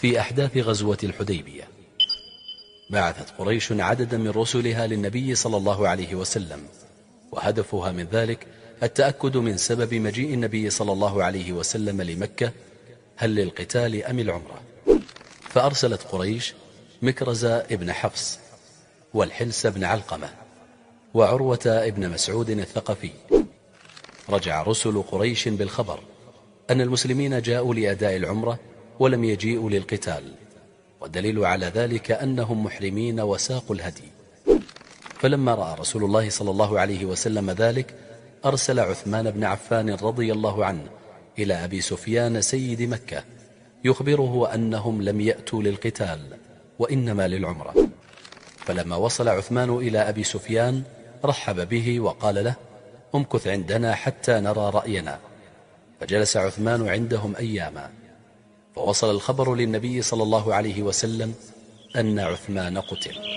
في أحداث غزوة الحديبية. بعثت قريش عددا من رسلها للنبي صلى الله عليه وسلم، وهدفها من ذلك التأكد من سبب مجيء النبي صلى الله عليه وسلم لمكة، هل للقتال أم العمرة. فأرسلت قريش مكرز ابن حفص، والحلس بن علقمة، وعروة ابن مسعود الثقفي. رجع رسل قريش بالخبر أن المسلمين جاءوا لأداء العمرة ولم يجيئوا للقتال، والدليل على ذلك أنهم محرمين وساقوا الهدي. فلما رأى رسول الله صلى الله عليه وسلم ذلك أرسل عثمان بن عفان رضي الله عنه إلى أبي سفيان سيد مكة يخبره أنهم لم يأتوا للقتال وإنما للعمرة. فلما وصل عثمان إلى أبي سفيان رحب به وقال له: امكث عندنا حتى نرى رأينا. فجلس عثمان عندهم أياما، فوصل الخبر للنبي صلى الله عليه وسلم أن عثمان قتل.